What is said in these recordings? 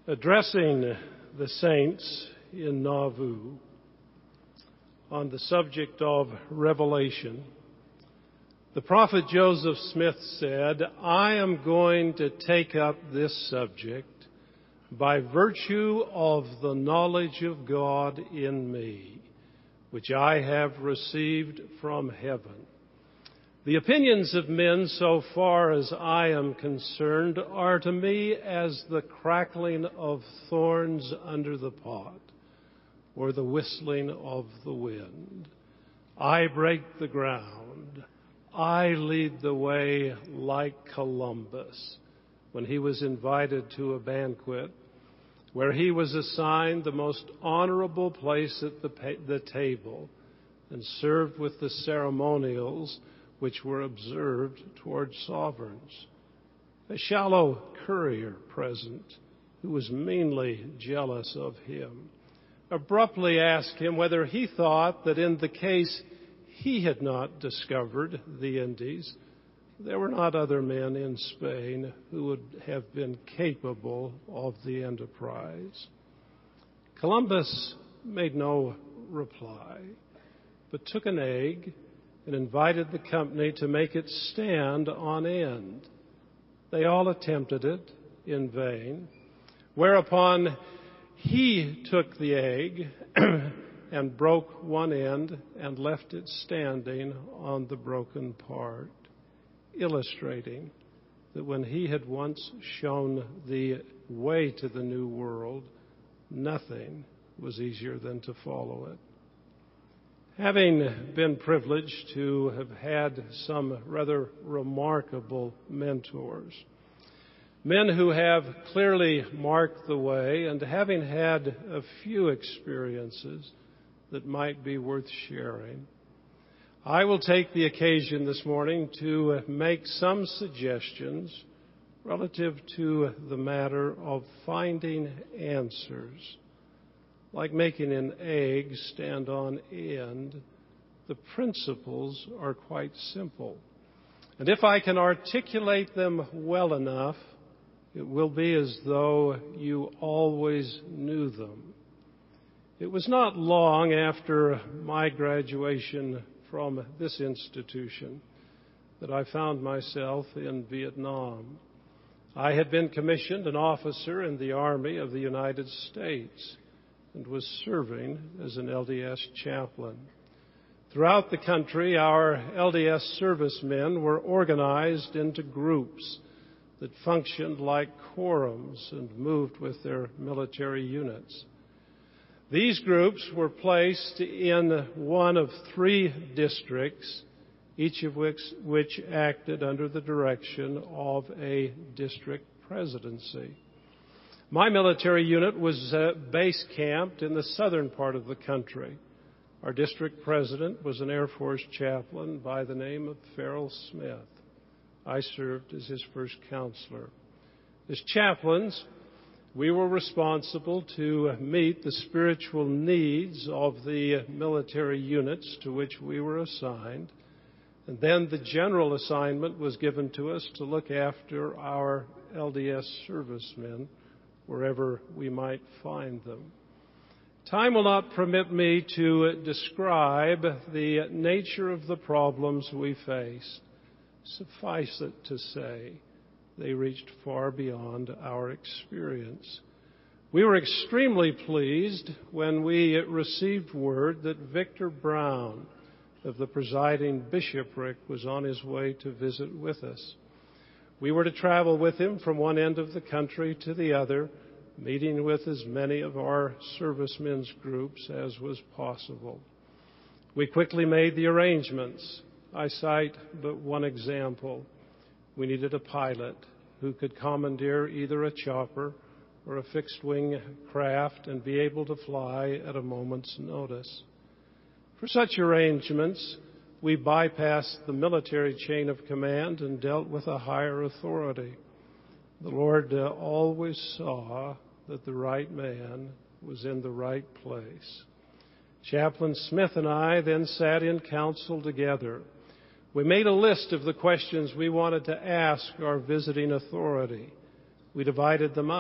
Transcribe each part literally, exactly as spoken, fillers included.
Addressing the saints in Nauvoo on the subject of Revelation, the prophet Joseph Smith said, "I am going to take up this subject by virtue of the knowledge of God in me, which I have received from heaven. The opinions of men, so far as I am concerned, are to me as the crackling of thorns under the pot, or the whistling of the wind. I break the ground. I lead the way like Columbus when he was invited to a banquet where he was assigned the most honorable place at the, pa- the table and served with the ceremonials which were observed toward sovereigns. A shallow courier present, who was meanly jealous of him, abruptly asked him whether he thought that in the case he had not discovered the Indies, there were not other men in Spain who would have been capable of the enterprise. Columbus made no reply, but took an egg and invited the company to make it stand on end. They all attempted it in vain, whereupon he took the egg and broke one end and left it standing on the broken part, illustrating that when he had once shown the way to the new world, nothing was easier than to follow it. Having been privileged to have had some rather remarkable mentors, men who have clearly marked the way, and having had a few experiences that might be worth sharing, I will take the occasion this morning to make some suggestions relative to the matter of finding answers. Like making an egg stand on end, the principles are quite simple. And if I can articulate them well enough, it will be as though you always knew them. It was not long after my graduation from this institution that I found myself in Vietnam. I had been commissioned an officer in the Army of the United States and was serving as an L D S chaplain. Throughout the country, our L D S servicemen were organized into groups that functioned like quorums and moved with their military units. These groups were placed in one of three districts, each of which, which acted under the direction of a district presidency. My military unit was uh, base camped in the southern part of the country. Our district president was an Air Force chaplain by the name of Farrell Smith. I served as his first counselor. As chaplains, we were responsible to meet the spiritual needs of the military units to which we were assigned. And then the general assignment was given to us to look after our L D S servicemen wherever we might find them. Time will not permit me to describe the nature of the problems we faced. Suffice it to say, they reached far beyond our experience. We were extremely pleased when we received word that Victor Brown of the presiding bishopric was on his way to visit with us. We were to travel with him from one end of the country to the other, meeting with as many of our servicemen's groups as was possible. We quickly made the arrangements. I cite but one example. We needed a pilot who could commandeer either a chopper or a fixed-wing craft and be able to fly at a moment's notice. For such arrangements, we bypassed the military chain of command and dealt with a higher authority. The Lord uh, always saw that the right man was in the right place. Chaplain Smith and I then sat in council together. We made a list of the questions we wanted to ask our visiting authority. We divided them up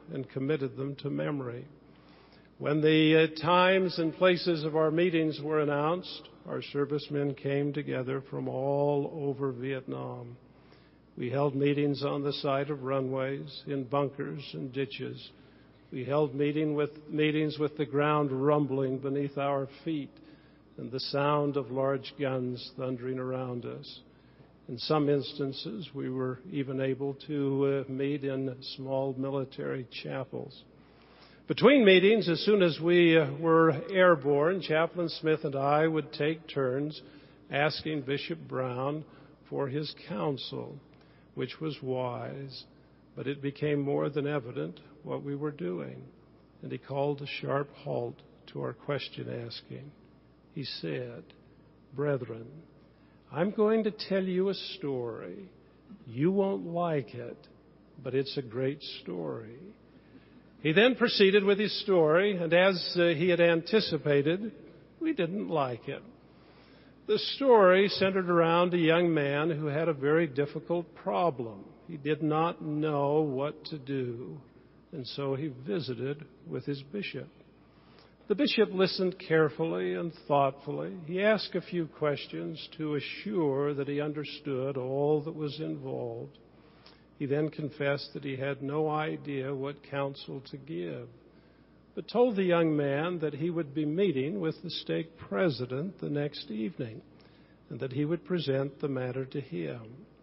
and committed them to memory. When the uh, times and places of our meetings were announced, our servicemen came together from all over Vietnam. We held meetings on the side of runways, in bunkers and ditches. We held meeting with, meetings with the ground rumbling beneath our feet and the sound of large guns thundering around us. In some instances, we were even able to uh, meet in small military chapels. Between meetings, as soon as we uh, were airborne, Chaplain Smith and I would take turns asking Bishop Brown for his counsel, which was wise, but it became more than evident what we were doing, and he called a sharp halt to our question asking. He said, "Brethren, I'm going to tell you a story. You won't like it, but it's a great story." He then proceeded with his story, and as uh, he had anticipated, we didn't like it. The story centered around a young man who had a very difficult problem. He did not know what to do, and so he visited with his bishop. The bishop listened carefully and thoughtfully. He asked a few questions to assure that he understood all that was involved. He then confessed that he had no idea what counsel to give, but told the young man that he would be meeting with the stake president the next evening and that he would present the matter to him.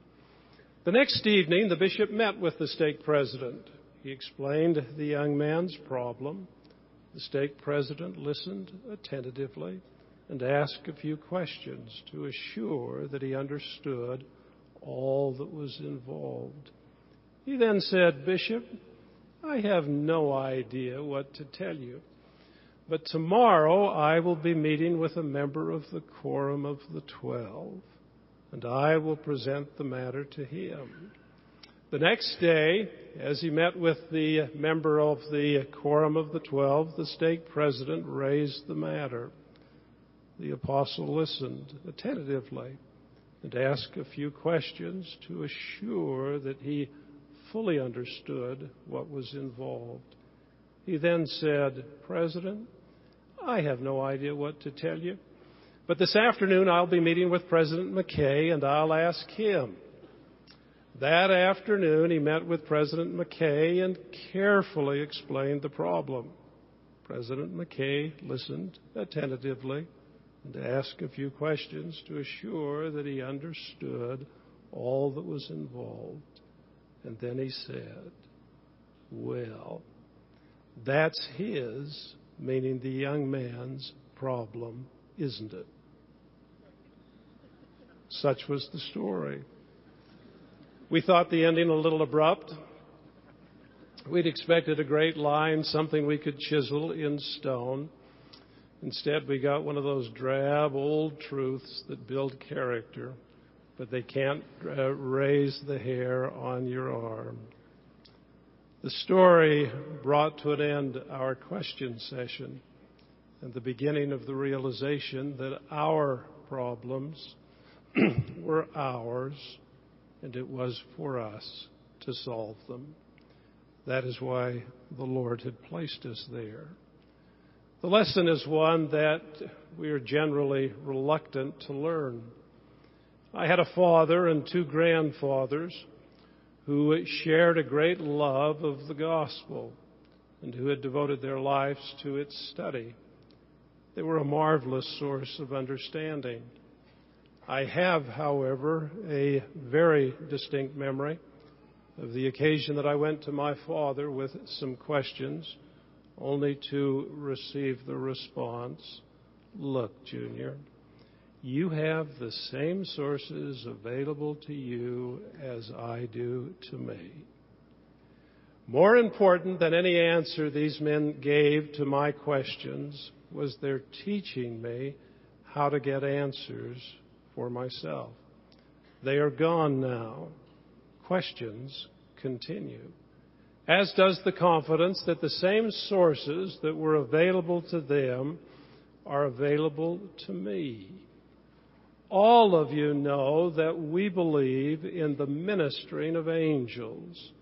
The next evening, the bishop met with the stake president. He explained the young man's problem. The stake president listened attentively and asked a few questions to assure that he understood all that was involved. He then said, "Bishop, I have no idea what to tell you, but tomorrow I will be meeting with a member of the Quorum of the Twelve, and I will present the matter to him." The next day, as he met with the member of the Quorum of the Twelve, the stake president raised the matter. The apostle listened attentively and asked a few questions to assure that he fully understood what was involved. He then said, "President, I have no idea what to tell you, but this afternoon I'll be meeting with President McKay and I'll ask him." That afternoon, he met with President McKay and carefully explained the problem. President McKay listened attentively and asked a few questions to assure that he understood all that was involved. And then he said, "Well, that's his," meaning the young man's, "problem, isn't it?" Such was the story. We thought the ending a little abrupt. We'd expected a great line, something we could chisel in stone. Instead, we got one of those drab old truths that build character, but they can't uh, raise the hair on your arm. The story brought to an end our question session and the beginning of the realization that our problems were ours, and it was for us to solve them. That is why the Lord had placed us there. The lesson is one that we are generally reluctant to learn. I had a father and two grandfathers who shared a great love of the gospel and who had devoted their lives to its study. They were a marvelous source of understanding. I have, however, a very distinct memory of the occasion that I went to my father with some questions, only to receive the response, "Look, Junior, you have the same sources available to you as I do to me." More important than any answer these men gave to my questions was their teaching me how to get answers for myself. They are gone now. Questions continue, as does the confidence that the same sources that were available to them are available to me. All of you know that we believe in the ministering of angels.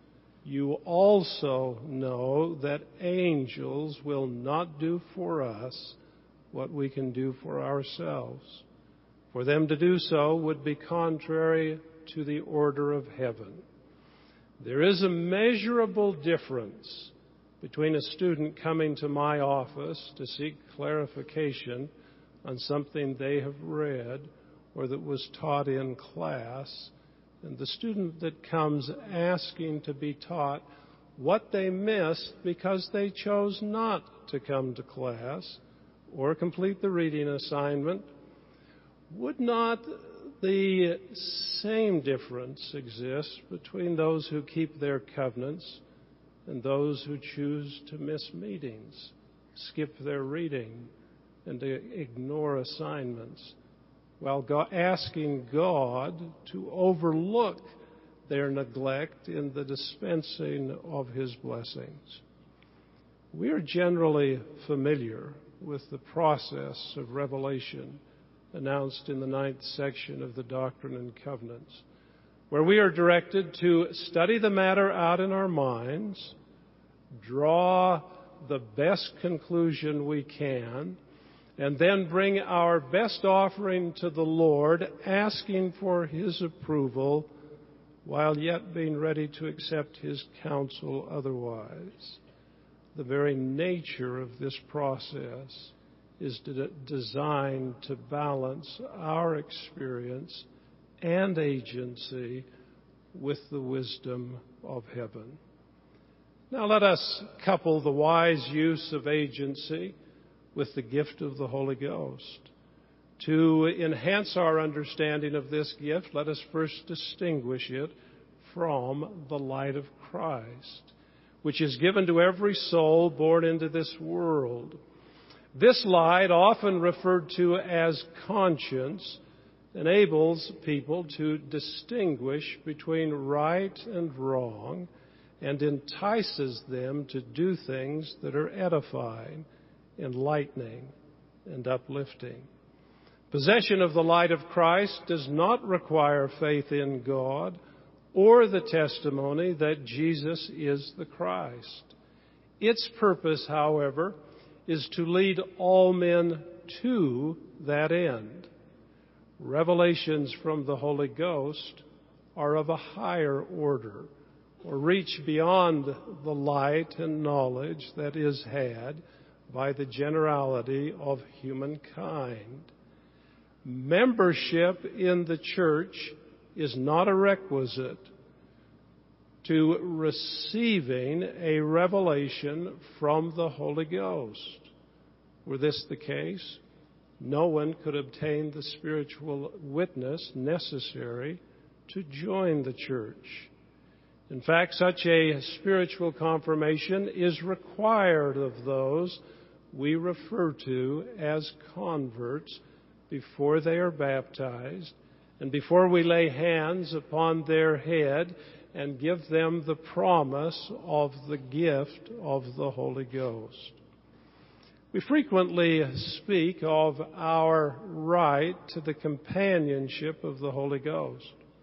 you also know that angels will not do for us what we can do for ourselves. For them to do so would be contrary to the order of heaven. There is a measurable difference between a student coming to my office to seek clarification on something they have read or that was taught in class, and the student that comes asking to be taught what they missed because they chose not to come to class or complete the reading assignment. Would not the same difference exist between those who keep their covenants and those who choose to miss meetings, skip their reading, and to ignore assignments, while God, asking God to overlook their neglect in the dispensing of His blessings? We are generally familiar with the process of revelation announced in the ninth section of the Doctrine and Covenants, where we are directed to study the matter out in our minds, draw the best conclusion we can, and then bring our best offering to the Lord, asking for His approval, while yet being ready to accept His counsel otherwise. The very nature of this process is de- designed to balance our experience and agency with the wisdom of heaven. Now let us couple the wise use of agency with the gift of the Holy Ghost. To enhance our understanding of this gift, let us first distinguish it from the light of Christ, which is given to every soul born into this world. This light, often referred to as conscience, enables people to distinguish between right and wrong and entices them to do things that are edifying, enlightening, and uplifting. Possession of the light of Christ does not require faith in God or the testimony that Jesus is the Christ. Its purpose, however, is to lead all men to that end. Revelations from the Holy Ghost are of a higher order, or reach beyond the light and knowledge that is had by the generality of humankind. Membership in the church is not a requisite to receiving a revelation from the Holy Ghost. Were this the case, no one could obtain the spiritual witness necessary to join the church. In fact, such a spiritual confirmation is required of those we refer to as converts before they are baptized and before we lay hands upon their head and give them the promise of the gift of the Holy Ghost. We frequently speak of our right to the companionship of the Holy Ghost.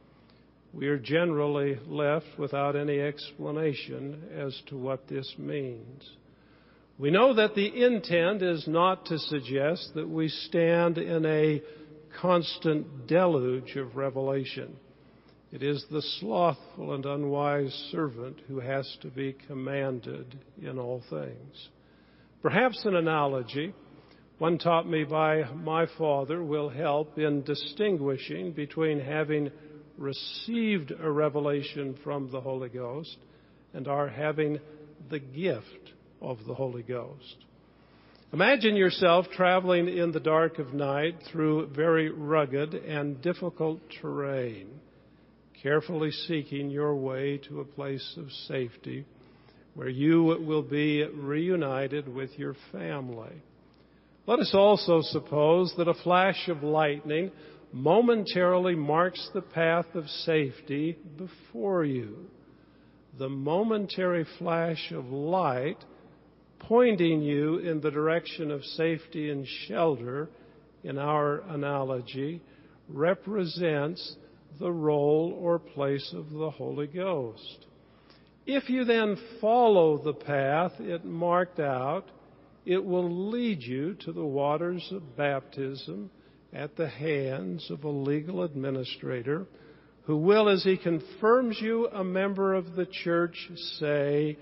We are generally left without any explanation as to what this means. We know that the intent is not to suggest that we stand in a constant deluge of revelation. It is the slothful and unwise servant who has to be commanded in all things. Perhaps an analogy, one taught me by my father, will help in distinguishing between having received a revelation from the Holy Ghost and our having the gift of the Holy Ghost. Imagine yourself traveling in the dark of night through very rugged and difficult terrain, carefully seeking your way to a place of safety where you will be reunited with your family. Let us also suppose that a flash of lightning momentarily marks the path of safety before you. The momentary flash of light pointing you in the direction of safety and shelter, in our analogy, represents the role or place of the Holy Ghost. If you then follow the path it marked out, it will lead you to the waters of baptism at the hands of a legal administrator who will, as he confirms you a member of the church, say,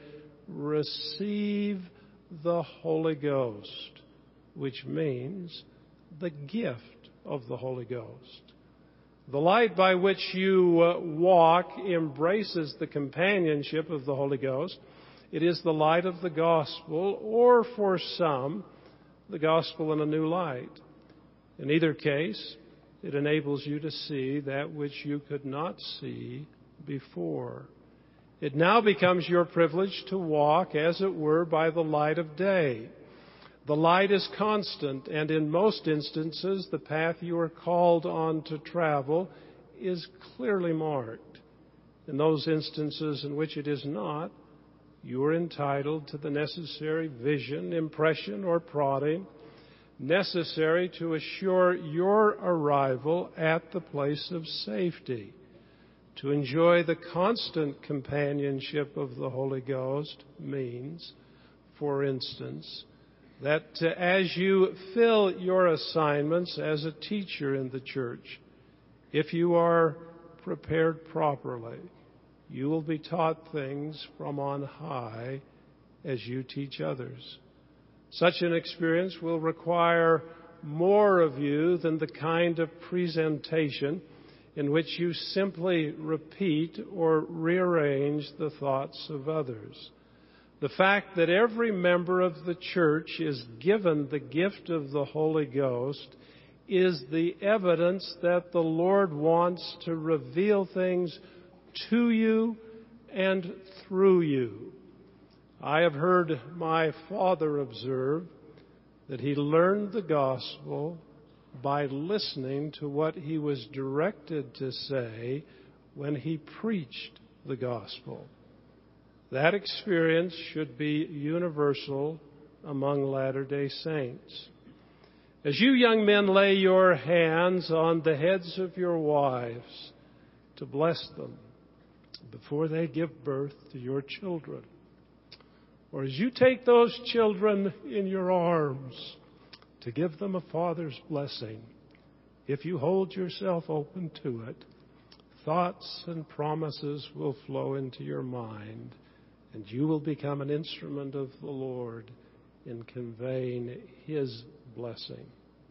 "Receive the Holy Ghost," which means the gift of the Holy Ghost. The light by which you uh, walk embraces the companionship of the Holy Ghost. It is the light of the gospel, or for some, the gospel in a new light. In either case, it enables you to see that which you could not see before. It now becomes your privilege to walk, as it were, by the light of day. The light is constant, and in most instances, the path you are called on to travel is clearly marked. In those instances in which it is not, you are entitled to the necessary vision, impression, or prodding necessary to assure your arrival at the place of safety. To enjoy the constant companionship of the Holy Ghost means, for instance, that uh, as you fill your assignments as a teacher in the church, if you are prepared properly, you will be taught things from on high as you teach others. Such an experience will require more of you than the kind of presentation in which you simply repeat or rearrange the thoughts of others. The fact that every member of the church is given the gift of the Holy Ghost is the evidence that the Lord wants to reveal things to you and through you. I have heard my father observe that he learned the gospel by listening to what he was directed to say when he preached the gospel. That experience should be universal among Latter-day Saints. As you young men lay your hands on the heads of your wives to bless them before they give birth to your children, or as you take those children in your arms to give them a father's blessing, if you hold yourself open to it, thoughts and promises will flow into your mind, and you will become an instrument of the Lord in conveying His blessing.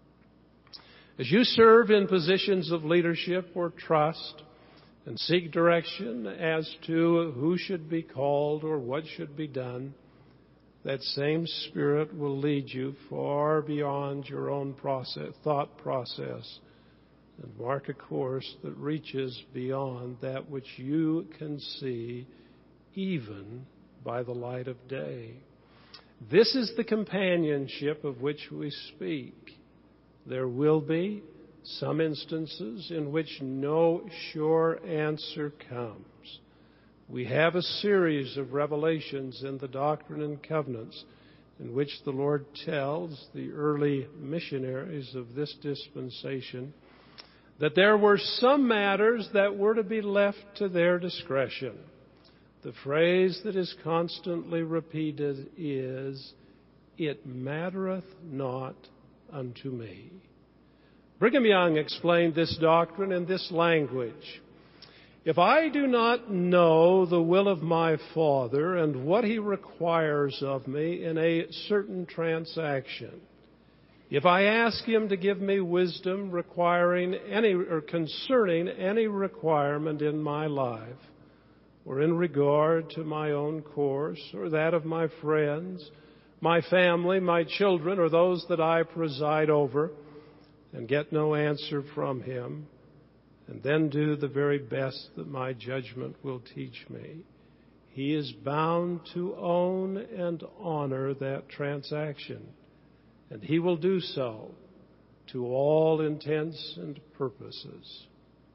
As you serve in positions of leadership or trust and seek direction as to who should be called or what should be done, that same Spirit will lead you far beyond your own process, thought process and mark a course that reaches beyond that which you can see even by the light of day. This is the companionship of which we speak. There will be some instances in which no sure answer comes. We have a series of revelations in the Doctrine and Covenants in which the Lord tells the early missionaries of this dispensation that there were some matters that were to be left to their discretion. The phrase that is constantly repeated is, "It mattereth not unto me." Brigham Young explained this doctrine in this language: if I do not know the will of my Father and what He requires of me in a certain transaction, if I ask Him to give me wisdom requiring any or concerning any requirement in my life, or in regard to my own course or that of my friends, my family, my children, or those that I preside over, and get no answer from Him, and then do the very best that my judgment will teach me, He is bound to own and honor that transaction, and He will do so to all intents and purposes.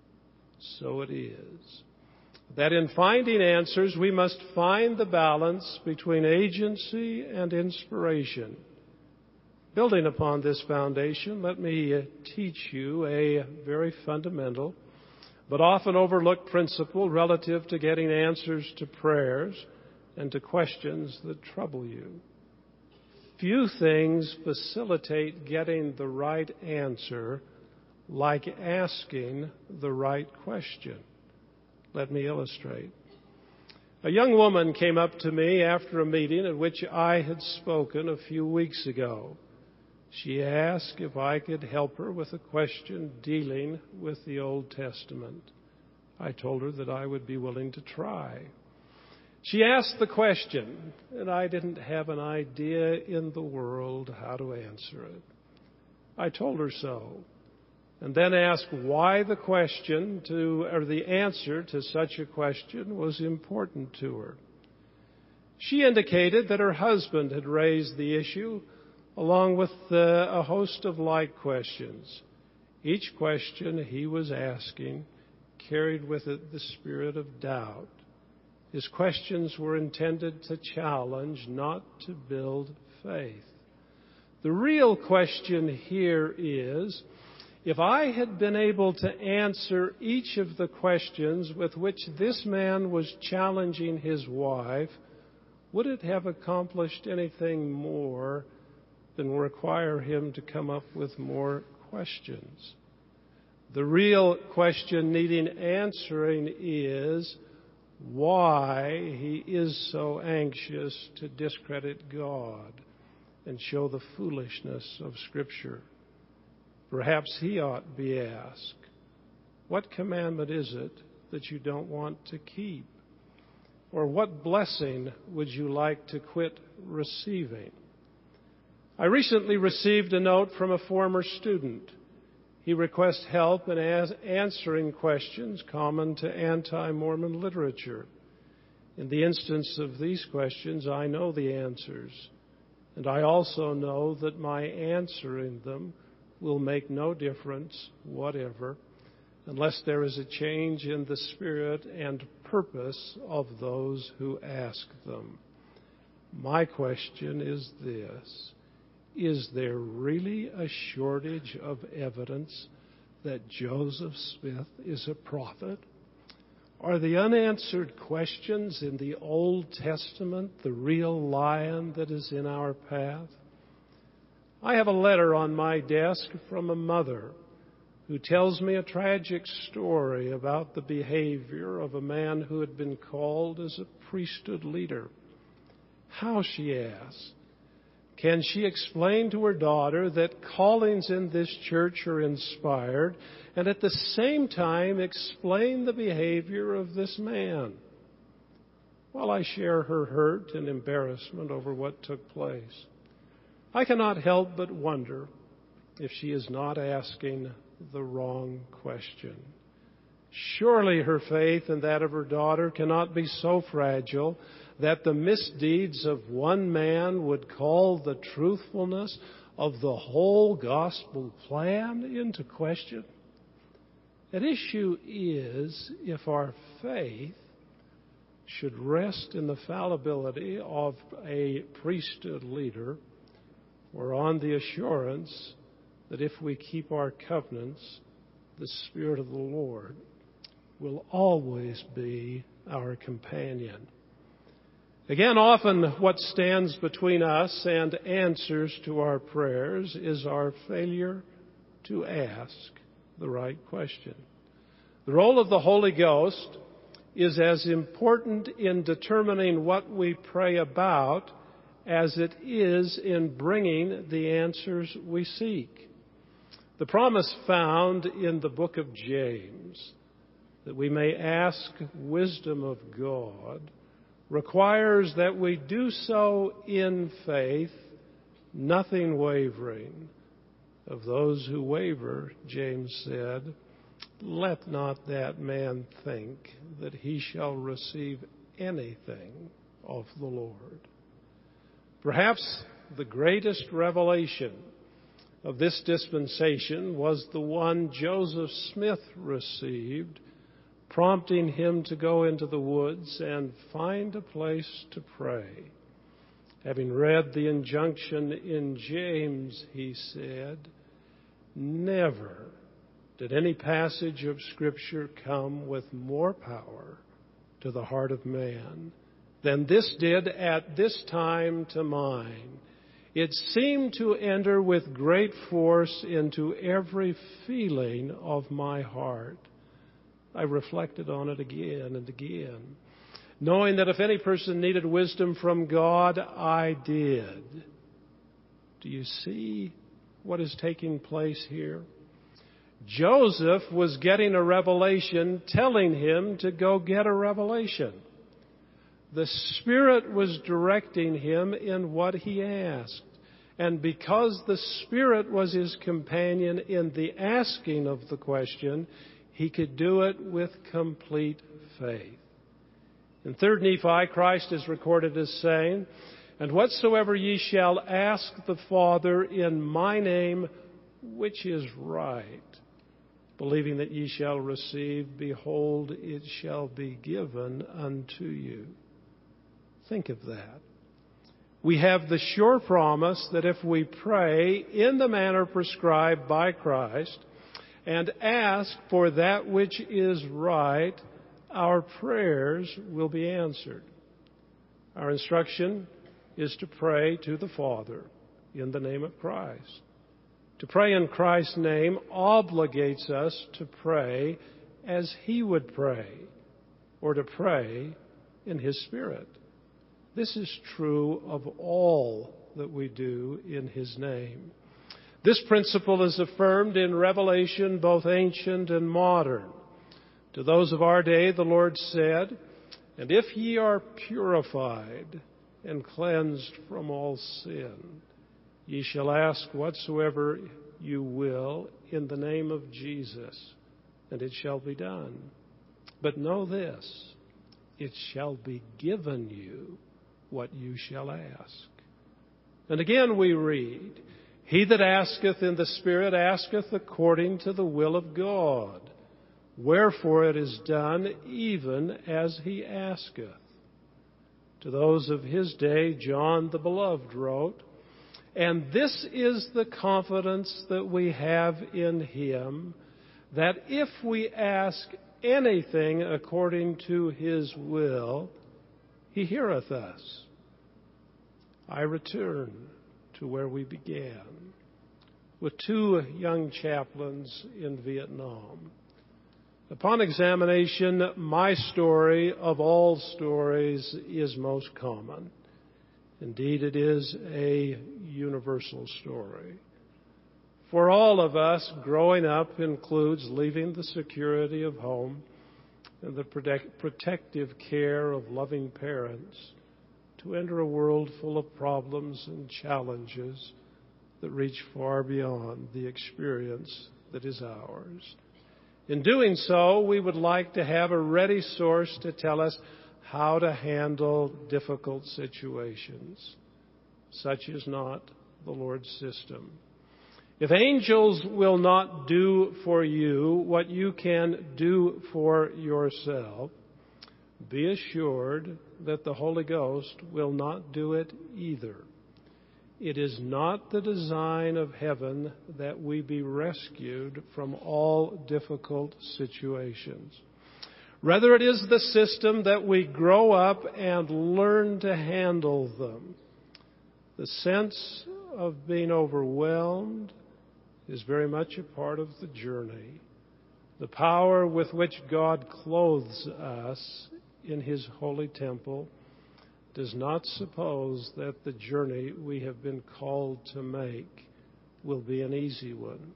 So it is that in finding answers, we must find the balance between agency and inspiration. Building upon this foundation, let me teach you a very fundamental but often overlooked principle relative to getting answers to prayers and to questions that trouble you. Few things facilitate getting the right answer like asking the right question. Let me illustrate. A young woman came up to me after a meeting at which I had spoken a few weeks ago. She asked if I could help her with a question dealing with the Old Testament. I told her that I would be willing to try. She asked the question, and I didn't have an idea in the world how to answer it. I told her so, and then asked why the question to, or the answer to such a question was important to her. She indicated that her husband had raised the issue along with uh, a host of like questions. Each question he was asking carried with it the spirit of doubt. His questions were intended to challenge, not to build faith. The real question here is, if I had been able to answer each of the questions with which this man was challenging his wife, would it have accomplished anything more than require him to come up with more questions? The real question needing answering is why he is so anxious to discredit God and show the foolishness of Scripture. Perhaps he ought be asked, what commandment is it that you don't want to keep? Or what blessing would you like to quit receiving? I recently received a note from a former student. He requests help in as answering questions common to anti-Mormon literature. In the instance of these questions, I know the answers, and I also know that my answering them will make no difference whatever unless there is a change in the spirit and purpose of those who ask them. My question is this: is there really a shortage of evidence that Joseph Smith is a prophet? Are the unanswered questions in the Old Testament the real lion that is in our path? I have a letter on my desk from a mother who tells me a tragic story about the behavior of a man who had been called as a priesthood leader. How, she asks, can she explain to her daughter that callings in this church are inspired and at the same time explain the behavior of this man? While I share her hurt and embarrassment over what took place, I cannot help but wonder if she is not asking the wrong question. Surely her faith and that of her daughter cannot be so fragile that the misdeeds of one man would call the truthfulness of the whole gospel plan into question. At issue is if our faith should rest in the fallibility of a priesthood leader or on the assurance that if we keep our covenants, the Spirit of the Lord will always be our companion. Again, often what stands between us and answers to our prayers is our failure to ask the right question. The role of the Holy Ghost is as important in determining what we pray about as it is in bringing the answers we seek. The promise found in the book of James that we may ask wisdom of God requires that we do so in faith, nothing wavering. Of those who waver, James said, let not that man think that he shall receive anything of the Lord. Perhaps the greatest revelation of this dispensation was the one Joseph Smith received, prompting him to go into the woods and find a place to pray. Having read the injunction in James, he said, never did any passage of Scripture come with more power to the heart of man than this did at this time to mine. It seemed to enter with great force into every feeling of my heart. I reflected on it again and again, knowing that if any person needed wisdom from God, I did. Do you see what is taking place here? Joseph was getting a revelation telling him to go get a revelation. The Spirit was directing him in what he asked. And because the Spirit was his companion in the asking of the question, he could do it with complete faith. In Third Nephi, Christ is recorded as saying, "And whatsoever ye shall ask the Father in my name, which is right, believing that ye shall receive, behold, it shall be given unto you." Think of that. We have the sure promise that if we pray in the manner prescribed by Christ and ask for that which is right, our prayers will be answered. Our instruction is to pray to the Father in the name of Christ. To pray in Christ's name obligates us to pray as He would pray, or to pray in His Spirit. This is true of all that we do in His name. This principle is affirmed in Revelation, both ancient and modern. To those of our day, the Lord said, "And if ye are purified and cleansed from all sin, ye shall ask whatsoever you will in the name of Jesus, and it shall be done. But know this, it shall be given you what you shall ask." And again we read, "He that asketh in the Spirit asketh according to the will of God. Wherefore it is done even as he asketh." To those of his day, John the Beloved wrote, "And this is the confidence that we have in Him, that if we ask anything according to His will, He heareth us." I return to where we began, with two young chaplains in Vietnam. Upon examination, my story of all stories is most common. Indeed, it is a universal story. For all of us, growing up includes leaving the security of home and the protect- protective care of loving parents to enter a world full of problems and challenges that reach far beyond the experience that is ours. In doing so, we would like to have a ready source to tell us how to handle difficult situations. Such is not the Lord's system. If angels will not do for you what you can do for yourself, be assured that the Holy Ghost will not do it either. It is not the design of heaven that we be rescued from all difficult situations. Rather, it is the system that we grow up and learn to handle them. The sense of being overwhelmed is very much a part of the journey. The power with which God clothes us in His holy temple does not suppose that the journey we have been called to make will be an easy one.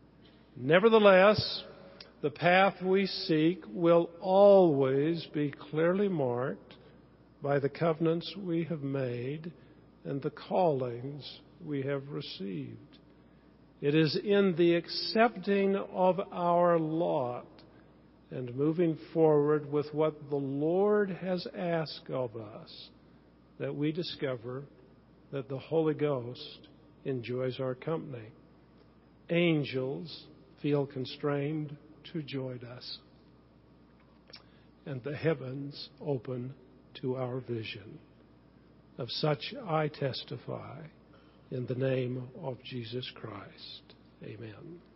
Nevertheless, the path we seek will always be clearly marked by the covenants we have made and the callings we have received. It is in the accepting of our lot and moving forward with what the Lord has asked of us that we discover that the Holy Ghost enjoys our company. Angels feel constrained to join us, and the heavens open to our vision. Of such I testify in the name of Jesus Christ. Amen.